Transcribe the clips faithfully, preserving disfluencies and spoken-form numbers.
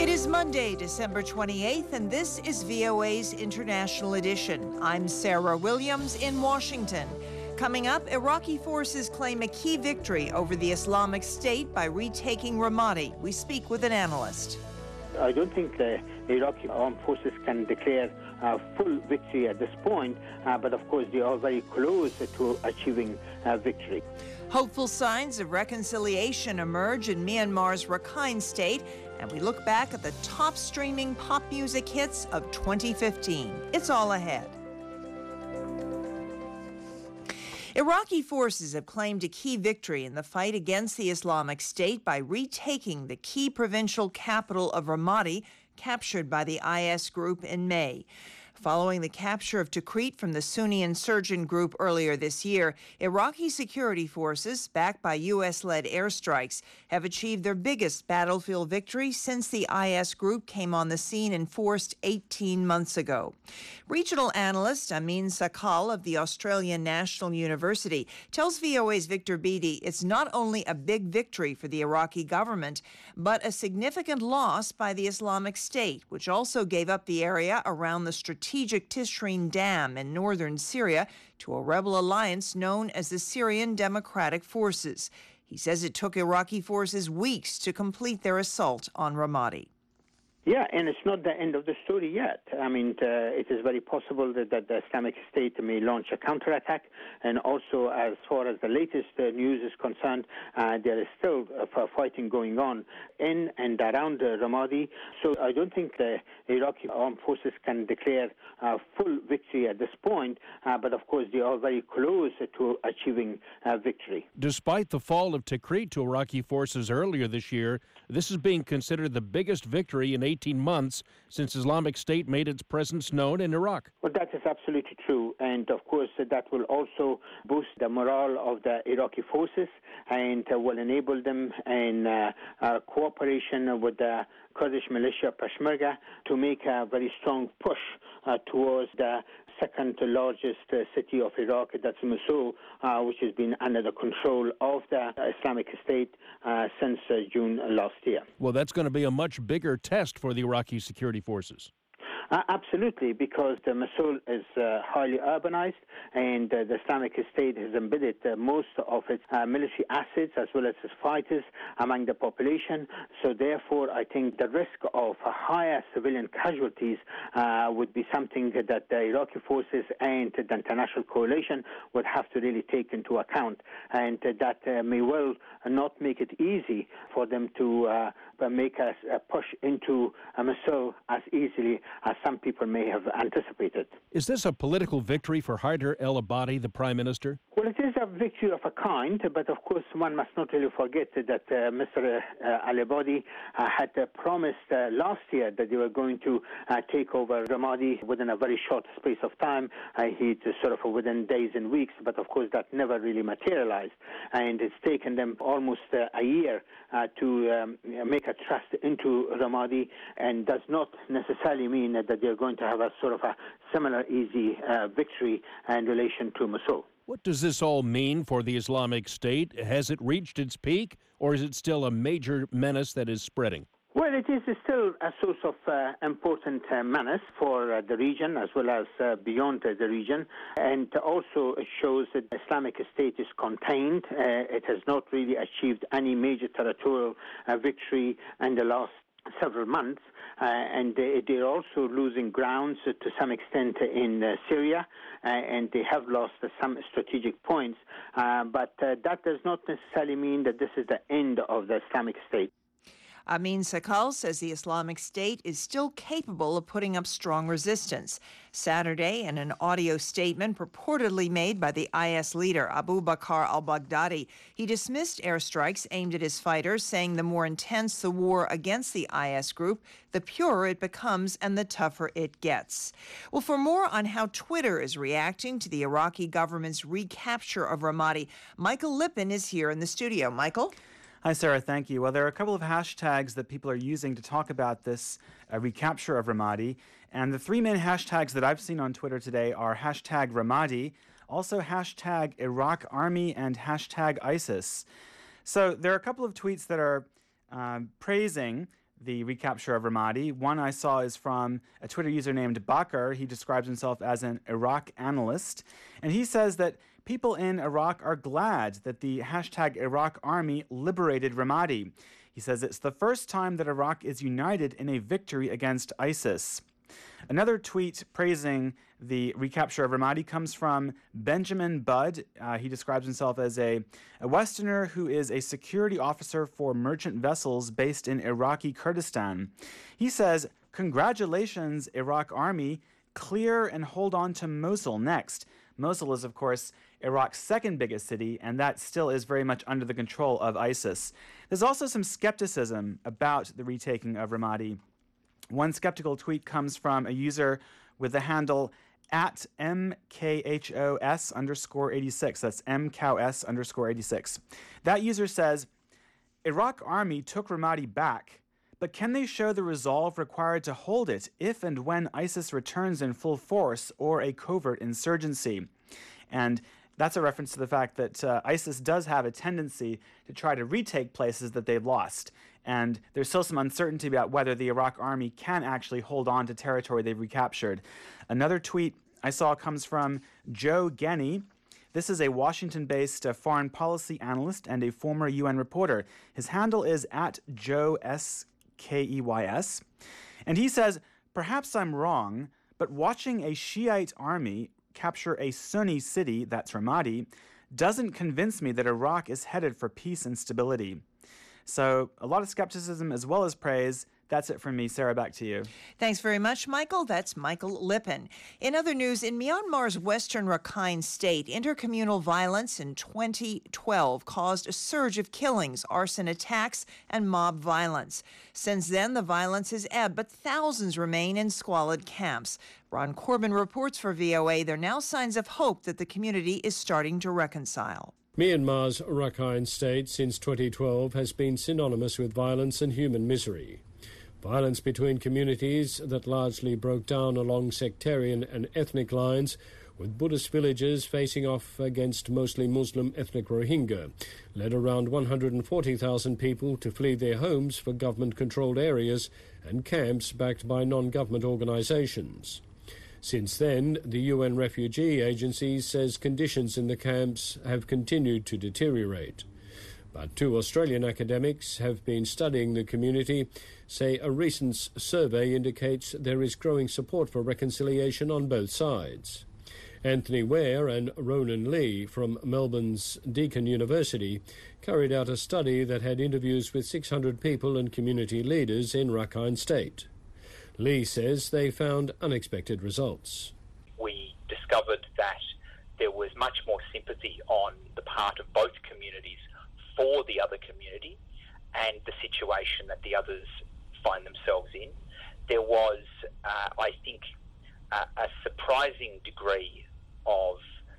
It is Monday, December twenty-eighth, and this is V O A's International Edition. I'm Sarah Williams in Washington. Coming up, Iraqi forces claim a key victory over the Islamic State by retaking Ramadi. We speak with an analyst. I don't think the Iraqi armed forces can declare a full victory at this point, uh, but of course they are very close to achieving uh, victory. Hopeful signs of reconciliation emerge in Myanmar's Rakhine State, and we look back at the top streaming pop music hits of twenty fifteen. It's all ahead. Iraqi forces have claimed a key victory in the fight against the Islamic State by retaking the key provincial capital of Ramadi, captured by the I S group in May. Following the capture of Tikrit from the Sunni insurgent group earlier this year, Iraqi security forces, backed by U S-led airstrikes, have achieved their biggest battlefield victory since the I S group came on the scene in force eighteen months ago. Regional analyst Amin Sakal of the Australian National University tells V O A's Victor Beattie it's not only a big victory for the Iraqi government, but a significant loss by the Islamic State, which also gave up the area around the strategic strategic Tishreen Dam in northern Syria to a rebel alliance known as the Syrian Democratic Forces. He says it took Iraqi forces weeks to complete their assault on Ramadi. Yeah, and it's not the end of the story yet. I mean, uh, it is very possible that, that the Islamic State may launch a counterattack. And also, as far as the latest uh, news is concerned, uh, there is still uh, fighting going on in and around uh, Ramadi. So I don't think the Iraqi armed forces can declare a full victory at this point. Uh, but of course, they are very close to achieving uh, victory. Despite the fall of Tikrit to Iraqi forces earlier this year, this is being considered the biggest victory in eighteen months since Islamic State made its presence known in Iraq. Well, that is absolutely true. And of course, that will also boost the morale of the Iraqi forces and uh, will enable them in uh, uh, cooperation with the Kurdish militia Peshmerga to make a very strong push uh, towards the second largest uh, city of Iraq, that's Mosul, uh, which has been under the control of the Islamic State uh, since uh, June last year. Well, that's going to be a much bigger test for the Iraqi security forces. Uh, absolutely, because the Mosul is uh, highly urbanized, and uh, the Islamic State has embedded uh, most of its uh, military assets as well as its fighters among the population. So therefore, I think the risk of uh, higher civilian casualties uh, would be something that the Iraqi forces and the international coalition would have to really take into account, and uh, that uh, may well not make it easy for them to uh, make a, a push into uh, Mosul as easily as some people may have anticipated. Is this a political victory for Haider el-Abadi, the Prime Minister? Well, it is a victory of a kind, but of course one must not really forget that uh, Mister Uh, al-Abadi uh, had uh, promised uh, last year that they were going to uh, take over Ramadi within a very short space of time. Uh, he sort of within days and weeks, but of course that never really materialized, and it's taken them almost uh, a year uh, to um, make a thrust into Ramadi, and does not necessarily mean that they're going to have a sort of a similar easy uh, victory in relation to Mosul. What does this all mean for the Islamic State? Has it reached its peak, or is it still a major menace that is spreading? Well, it is still a source of uh, important uh, menace for uh, the region as well as uh, beyond uh, the region. And also it shows that the Islamic State is contained. Uh, it has not really achieved any major territorial uh, victory in the last several months. Uh, and they, they're also losing grounds uh, to some extent in uh, Syria, uh, and they have lost uh, some strategic points. Uh, but uh, that does not necessarily mean that this is the end of the Islamic State. Amin Sakal says the Islamic State is still capable of putting up strong resistance. Saturday, in an audio statement purportedly made by the I S leader Abu Bakr al-Baghdadi, he dismissed airstrikes aimed at his fighters, saying the more intense the war against the I S group, the purer it becomes and the tougher it gets. Well, for more on how Twitter is reacting to the Iraqi government's recapture of Ramadi, Michael Lippin is here in the studio. Michael? Hi, Sarah. Thank you. Well, there are a couple of hashtags that people are using to talk about this uh, recapture of Ramadi. And the three main hashtags that I've seen on Twitter today are hashtag Ramadi, also hashtag Iraq Army, and hashtag ISIS. So there are a couple of tweets that are um, praising the recapture of Ramadi. One I saw is from a Twitter user named Bakr. He describes himself as an Iraq analyst, and he says that people in Iraq are glad that the hashtag Iraq Army liberated Ramadi. He says it's the first time that Iraq is united in a victory against ISIS. Another tweet praising the recapture of Ramadi comes from Benjamin Budd. Uh, he describes himself as a, a Westerner who is a security officer for merchant vessels based in Iraqi Kurdistan. He says, "Congratulations, Iraq Army. Clear and hold on to Mosul next." Mosul is, of course, Iraq's second biggest city, and that still is very much under the control of ISIS. There's also some skepticism about the retaking of Ramadi. One skeptical tweet comes from a user with the handle at M K H O S underscore eighty-six. That's M K O S underscore eighty-six. That user says, Iraq Army took Ramadi back, but can they show the resolve required to hold it if and when ISIS returns in full force or a covert insurgency? And that's a reference to the fact that uh, ISIS does have a tendency to try to retake places that they've lost. And there's still some uncertainty about whether the Iraq Army can actually hold on to territory they've recaptured. Another tweet I saw comes from Joe Genny. This is a Washington-based uh, foreign policy analyst and a former U N reporter. His handle is at Joe S K E Y S. And he says, perhaps I'm wrong, but watching a Shiite army capture a Sunni city, that's Ramadi, doesn't convince me that Iraq is headed for peace and stability. So a lot of skepticism as well as praise. That's it from me. Sarah, back to you. Thanks very much, Michael. That's Michael Lippin. In other news, in Myanmar's western Rakhine state, intercommunal violence in twenty twelve caused a surge of killings, arson attacks, and mob violence. Since then, the violence has ebbed, but thousands remain in squalid camps. Ron Corbin reports for V O A there are now signs of hope that the community is starting to reconcile. Myanmar's Rakhine state since twenty twelve has been synonymous with violence and human misery. Violence between communities that largely broke down along sectarian and ethnic lines, with Buddhist villages facing off against mostly Muslim ethnic Rohingya, led around one hundred forty thousand people to flee their homes for government-controlled areas and camps backed by non-government organizations. Since then, the U N Refugee Agency says conditions in the camps have continued to deteriorate. But two Australian academics have been studying the community, say a recent survey indicates there is growing support for reconciliation on both sides. Anthony Ware and Ronan Lee from Melbourne's Deakin University carried out a study that had interviews with six hundred people and community leaders in Rakhine State. Lee says they found unexpected results. We discovered that there was much more sympathy on the part of both communities for the other community and the situation that the others find themselves in. There was, uh, I think, uh, a surprising degree of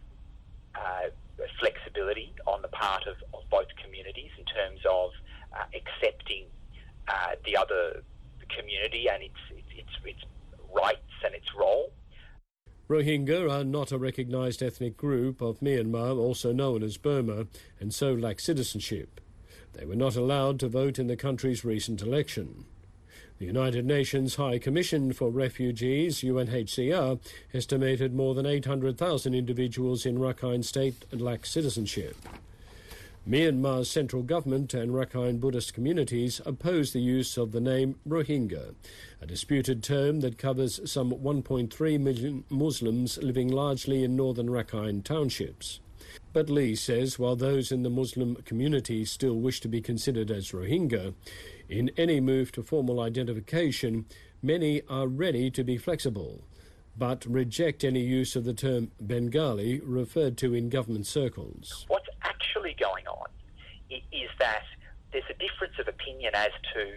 uh, flexibility on the part of, of both communities in terms of uh, accepting uh, the other community and its, its, its rights and its role. Rohingya are not a recognised ethnic group of Myanmar, also known as Burma, and so lack citizenship. They were not allowed to vote in the country's recent election. The United Nations High Commission for Refugees, U N H C R, estimated more than eight hundred thousand individuals in Rakhine State lack citizenship. Myanmar's central government and Rakhine Buddhist communities oppose the use of the name Rohingya, a disputed term that covers some one point three million Muslims living largely in northern Rakhine townships. But Lee says while those in the Muslim community still wish to be considered as Rohingya, in any move to formal identification, many are ready to be flexible, but reject any use of the term Bengali referred to in government circles. What's actually going on is that there's a difference of opinion as to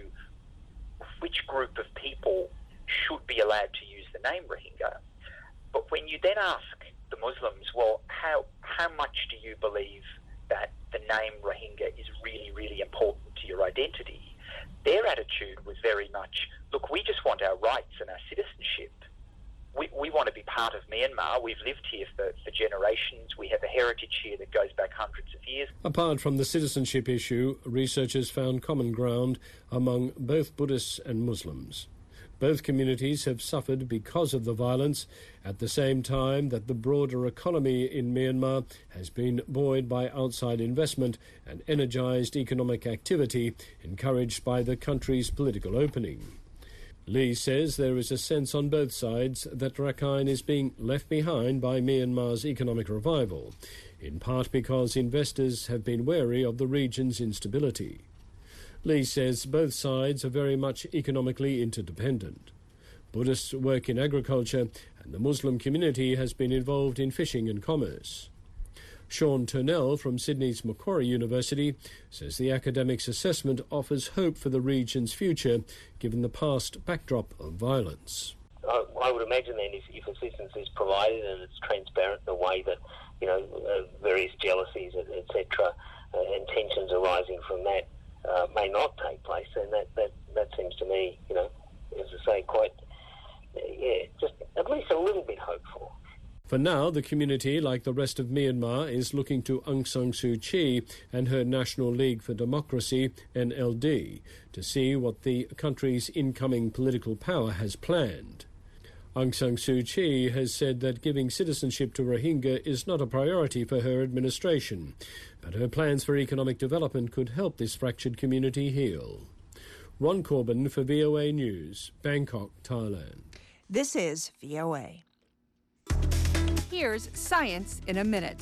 which group of people should be allowed to use the name Rohingya. But when you then ask the Muslims, well, how how much do you believe that the name Rohingya is really, really important to your identity? Their attitude was very much, look, we just want our rights and our citizenship. we, we want to be part of Myanmar. We've lived here for, for generations. We have a heritage here that goes back hundreds of years. Apart from the citizenship issue, researchers found common ground among both Buddhists and Muslims. Both communities have suffered because of the violence, at the same time that the broader economy in Myanmar has been buoyed by outside investment and energised economic activity encouraged by the country's political opening. Lee says there is a sense on both sides that Rakhine is being left behind by Myanmar's economic revival, in part because investors have been wary of the region's instability. Lee says both sides are very much economically interdependent. Buddhists work in agriculture and the Muslim community has been involved in fishing and commerce. Sean Turnell from Sydney's Macquarie University says the academic's assessment offers hope for the region's future given the past backdrop of violence. I, I would imagine then if, if assistance is provided and it's transparent in a way that, you know, uh, various jealousies, et cetera, uh, and tensions arising from that uh, may not take place, then that, that, that seems to me, you know, as I say, quite, uh, yeah, just at least a little bit hopeful. For now, the community, like the rest of Myanmar, is looking to Aung San Suu Kyi and her National League for Democracy, N L D, to see what the country's incoming political power has planned. Aung San Suu Kyi has said that giving citizenship to Rohingya is not a priority for her administration, but her plans for economic development could help this fractured community heal. Ron Corbin for V O A News, Bangkok, Thailand. This is V O A. Here's Science in a Minute.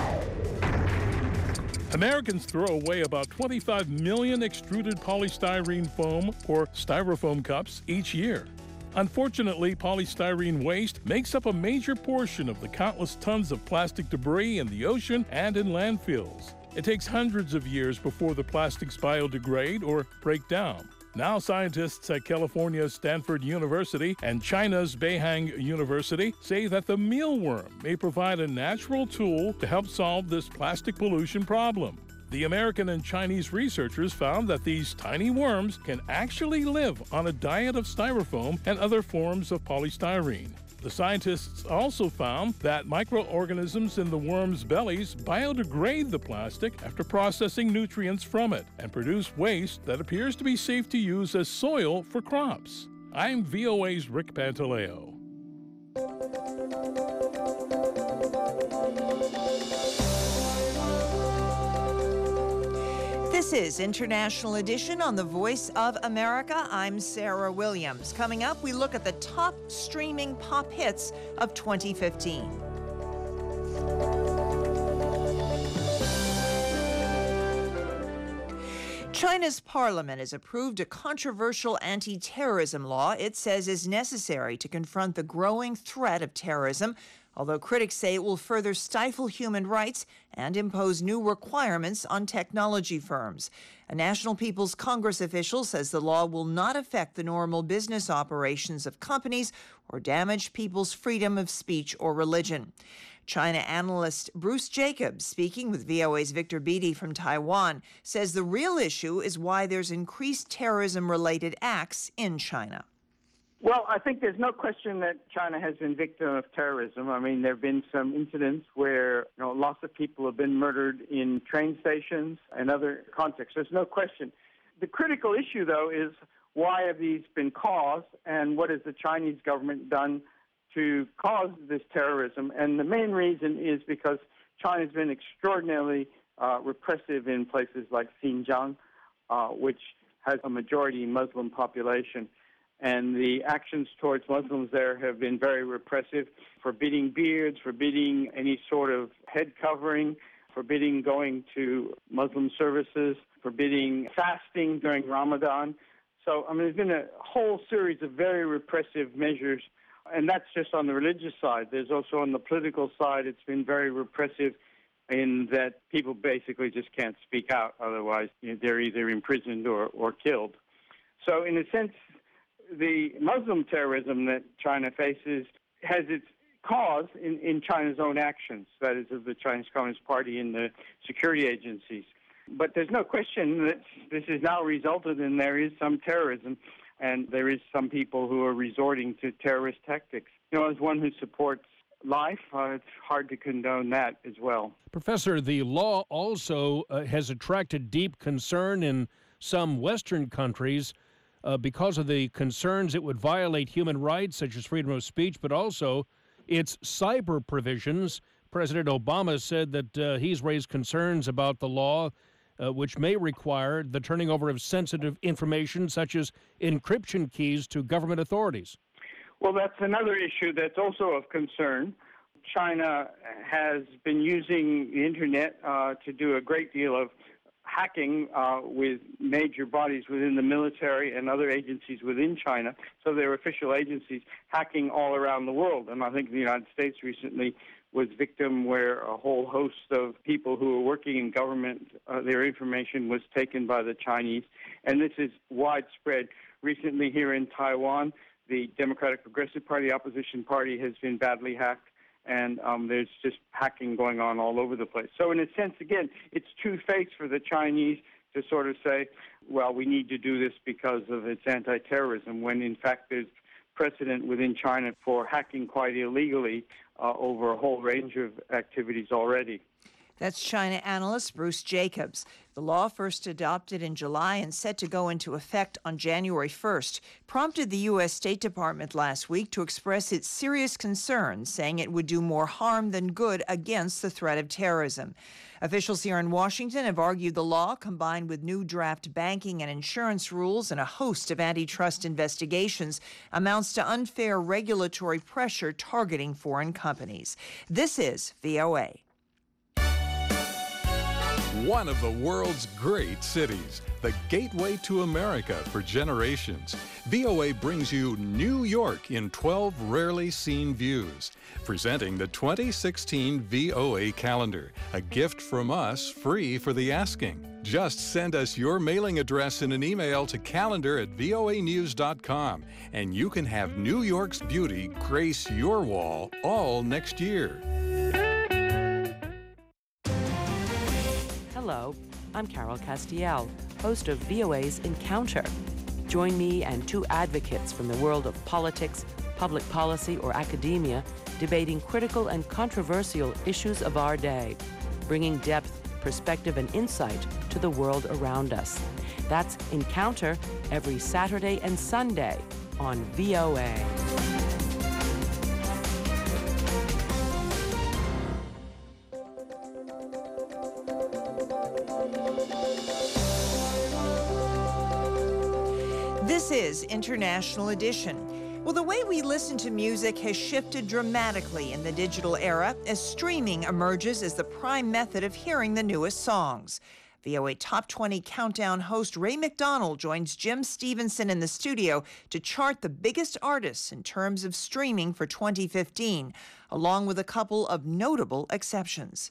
Americans throw away about twenty-five million extruded polystyrene foam or styrofoam cups each year. Unfortunately, polystyrene waste makes up a major portion of the countless tons of plastic debris in the ocean and in landfills. It takes hundreds of years before the plastics biodegrade or break down. Now scientists at California's Stanford University and China's Beihang University say that the mealworm may provide a natural tool to help solve this plastic pollution problem. The American and Chinese researchers found that these tiny worms can actually live on a diet of styrofoam and other forms of polystyrene. The scientists also found that microorganisms in the worms' bellies biodegrade the plastic after processing nutrients from it and produce waste that appears to be safe to use as soil for crops. I'm V O A's Rick Pantaleo. This is International Edition on the Voice of America. I'm Sarah Williams. Coming up, we look at the top streaming pop hits of twenty fifteen. China's parliament has approved a controversial anti-terrorism law it says is necessary to confront the growing threat of terrorism, although critics say it will further stifle human rights and impose new requirements on technology firms. A National People's Congress official says the law will not affect the normal business operations of companies or damage people's freedom of speech or religion. China analyst Bruce Jacobs, speaking with V O A's Victor Beattie from Taiwan, says the real issue is why there's increased terrorism-related acts in China. Well, I think there's no question that China has been victim of terrorism. I mean, there have been some incidents where, you know, lots of people have been murdered in train stations and other contexts. There's no question. The critical issue, though, is why have these been caused and what has the Chinese government done to cause this terrorism? And the main reason is because China's been extraordinarily uh, repressive in places like Xinjiang, uh, which has a majority Muslim population. And the actions towards Muslims there have been very repressive, forbidding beards, forbidding any sort of head covering, forbidding going to Muslim services, forbidding fasting during Ramadan. So, I mean, there's been a whole series of very repressive measures, and that's just on the religious side. There's also on the political side, it's been very repressive in that people basically just can't speak out. Otherwise, you know, they're either imprisoned or, or killed. So, in a sense, the Muslim terrorism that China faces has its cause in, in China's own actions, that is, of the Chinese Communist Party and the security agencies. But there's no question that this has now resulted in there is some terrorism, and there is some people who are resorting to terrorist tactics. you know, as one who supports life, uh, it's hard to condone that as well. Professor, the law also uh, has attracted deep concern in some Western countries uh, because of the concerns it would violate human rights, such as freedom of speech, but also its cyber provisions. President Obama said that uh, he's raised concerns about the law, uh, which may require the turning over of sensitive information, such as encryption keys, to government authorities. Well, that's another issue that's also of concern. China has been using the Internet uh, to do a great deal of hacking uh, with major bodies within the military and other agencies within China. So there are official agencies hacking all around the world. And I think the United States recently was victim where a whole host of people who were working in government, uh, their information was taken by the Chinese. And this is widespread. Recently here in Taiwan, the Democratic Progressive Party, opposition party, has been badly hacked. And um, there's just hacking going on all over the place. So in a sense, again, it's two-faced for the Chinese to sort of say, well, we need to do this because of its anti-terrorism, when in fact there's precedent within China for hacking quite illegally uh, over a whole range of activities already. That's China analyst Bruce Jacobs. The law, first adopted in July and set to go into effect on January first, prompted the U S State Department last week to express its serious concerns, saying it would do more harm than good against the threat of terrorism. Officials here in Washington have argued the law, combined with new draft banking and insurance rules and a host of antitrust investigations, amounts to unfair regulatory pressure targeting foreign companies. This is V O A. One of the world's great cities, the gateway to America for generations. V O A brings you New York in twelve rarely seen views. Presenting the twenty sixteen V O A calendar, a gift from us free for the asking. Just send us your mailing address in an email to calendar at V O A news dot com, and you can have New York's beauty grace your wall all next year. Hello, I'm Carol Castiel, host of V O A's Encounter. Join me and two advocates from the world of politics, public policy, or academia debating critical and controversial issues of our day, bringing depth, perspective, and insight to the world around us. That's Encounter every Saturday and Sunday on V O A. This is International Edition. Well, the way we listen to music has shifted dramatically in the digital era as streaming emerges as the prime method of hearing the newest songs. V O A Top twenty Countdown host Ray McDonald joins Jim Stevenson in the studio to chart the biggest artists in terms of streaming for twenty fifteen, along with a couple of notable exceptions.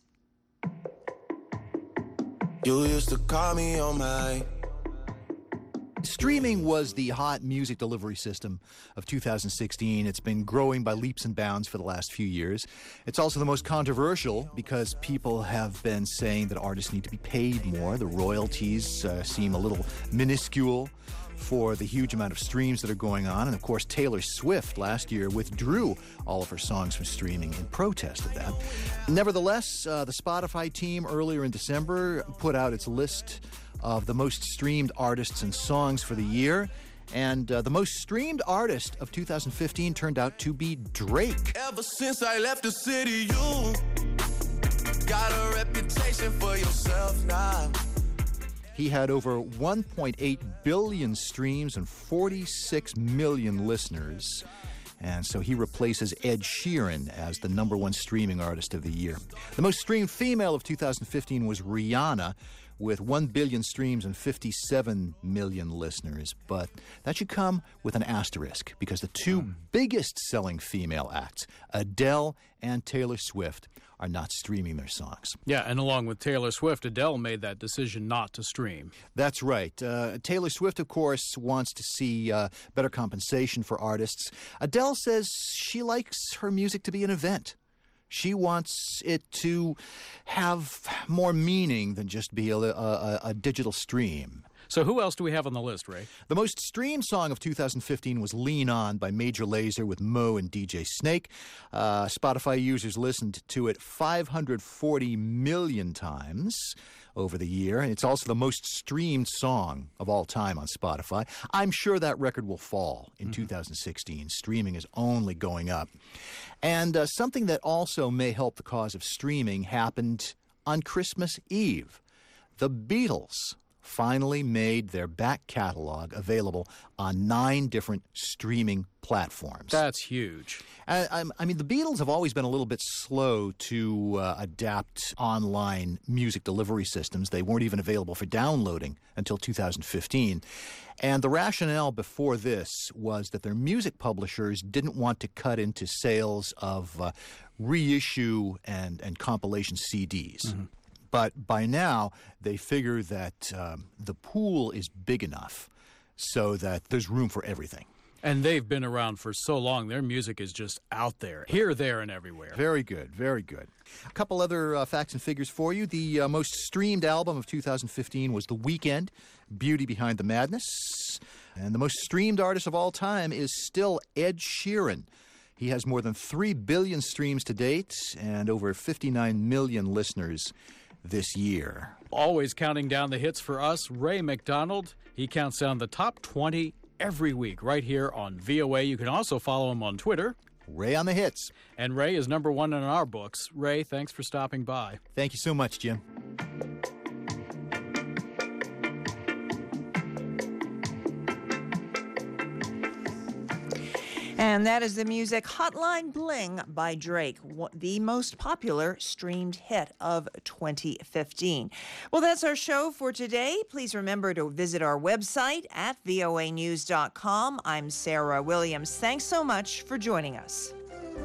You used to call me on my... Streaming was the hot music delivery system of two thousand sixteen. It's been growing by leaps and bounds for the last few years. It's also the most controversial because people have been saying that artists need to be paid more. The royalties uh, seem a little minuscule for the huge amount of streams that are going on. And of course, Taylor Swift last year withdrew all of her songs from streaming in protest of that. Nevertheless, uh, the Spotify team earlier in December put out its list of the most streamed artists and songs for the year. And uh, the most streamed artist of two thousand fifteen turned out to be Drake. Ever since I left the city, you got a reputation for yourself now. He had over one point eight billion streams and forty-six million listeners. And so he replaces Ed Sheeran as the number one streaming artist of the year. The most streamed female of two thousand fifteen was Rihanna, with one billion streams and fifty-seven million listeners. But that should come with an asterisk, because the two biggest selling female acts, Adele and Taylor Swift, are not streaming their songs. Yeah, and along with Taylor Swift, Adele made that decision not to stream. That's right. Uh, Taylor Swift, of course, wants to see uh, better compensation for artists. Adele says she likes her music to be an event. She wants it to have more meaning than just be a, a, a digital stream. So who else do we have on the list, Ray? The most streamed song of two thousand fifteen was Lean On by Major Lazer with Mo and D J Snake. Uh, Spotify users listened to it five hundred forty million times over the year, and it's also the most streamed song of all time on Spotify. I'm sure that record will fall in mm-hmm. two thousand sixteen. Streaming is only going up. And uh, something that also may help the cause of streaming happened on Christmas Eve. The Beatles finally made their back catalog available on nine different streaming platforms. That's huge. I, I mean, the Beatles have always been a little bit slow to uh, adapt online music delivery systems. They weren't even available for downloading until two thousand fifteen. And the rationale before this was that their music publishers didn't want to cut into sales of uh, reissue and, and compilation C Ds. Mm-hmm. But by now, they figure that um, the pool is big enough so that there's room for everything. And they've been around for so long. Their music is just out there, here, there, and everywhere. Very good, very good. A couple other uh, facts and figures for you. The uh, most streamed album of two thousand fifteen was The Weeknd, Beauty Behind the Madness. And the most streamed artist of all time is still Ed Sheeran. He has more than three billion streams to date and over fifty-nine million listeners this year. Always counting down the hits for us, Ray McDonald. He counts down the top twenty every week right here on V O A. You can also follow him on Twitter. Ray on the hits. And Ray is number one in our books. Ray, thanks for stopping by. Thank you so much, Jim. And that is the music Hotline Bling by Drake, the most popular streamed hit of twenty fifteen. Well, that's our show for today. Please remember to visit our website at V O A news dot com. I'm Sarah Williams. Thanks so much for joining us.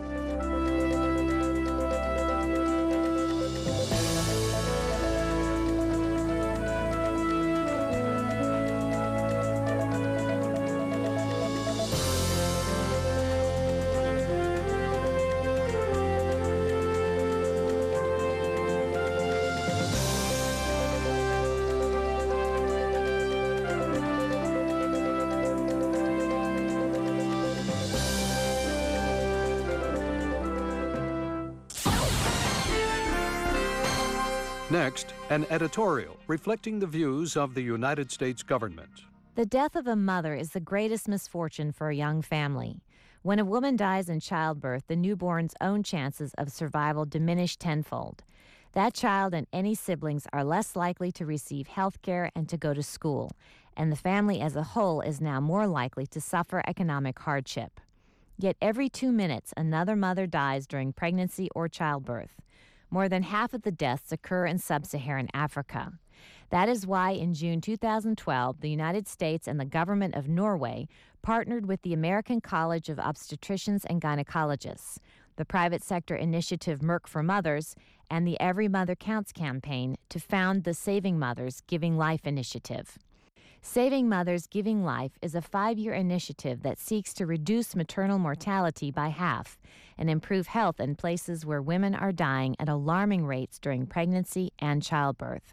Next, an editorial reflecting the views of the United States government. The death of a mother is the greatest misfortune for a young family. When a woman dies in childbirth, the newborn's own chances of survival diminish tenfold. That child and any siblings are less likely to receive health care and to go to school, and the family as a whole is now more likely to suffer economic hardship. Yet every two minutes, another mother dies during pregnancy or childbirth. More than half of the deaths occur in sub-Saharan Africa. That is why in June two thousand twelve, the United States and the government of Norway partnered with the American College of Obstetricians and Gynecologists, the private sector initiative Merck for Mothers, and the Every Mother Counts campaign to found the Saving Mothers Giving Life Initiative. Saving Mothers Giving Life is a five-year initiative that seeks to reduce maternal mortality by half and improve health in places where women are dying at alarming rates during pregnancy and childbirth.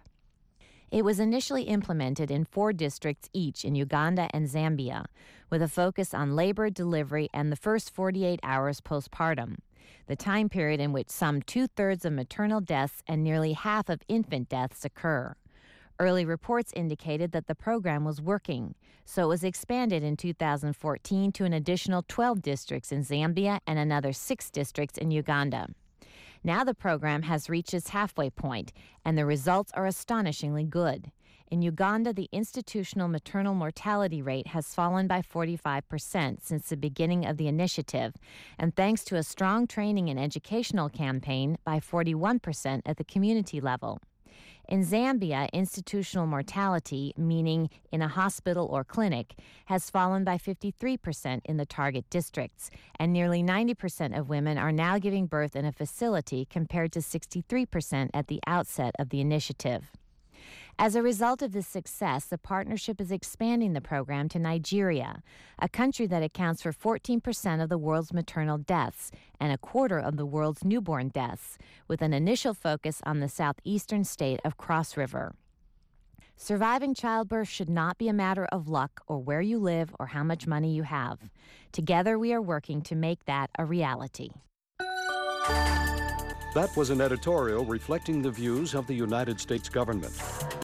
It was initially implemented in four districts each in Uganda and Zambia, with a focus on labor, delivery, and the first forty-eight hours postpartum, the time period in which some two-thirds of maternal deaths and nearly half of infant deaths occur. Early reports indicated that the program was working, so it was expanded in two thousand fourteen to an additional twelve districts in Zambia and another six districts in Uganda. Now the program has reached its halfway point, and the results are astonishingly good. In Uganda, the institutional maternal mortality rate has fallen by forty-five percent since the beginning of the initiative, and thanks to a strong training and educational campaign, by forty-one percent at the community level. In Zambia, institutional mortality, meaning in a hospital or clinic, has fallen by fifty-three percent in the target districts, and nearly ninety percent of women are now giving birth in a facility compared to sixty-three percent at the outset of the initiative. As a result of this success, the partnership is expanding the program to Nigeria, a country that accounts for fourteen percent of the world's maternal deaths and a quarter of the world's newborn deaths, with an initial focus on the southeastern state of Cross River. Surviving childbirth should not be a matter of luck or where you live or how much money you have. Together, we are working to make that a reality. That was an editorial reflecting the views of the United States government.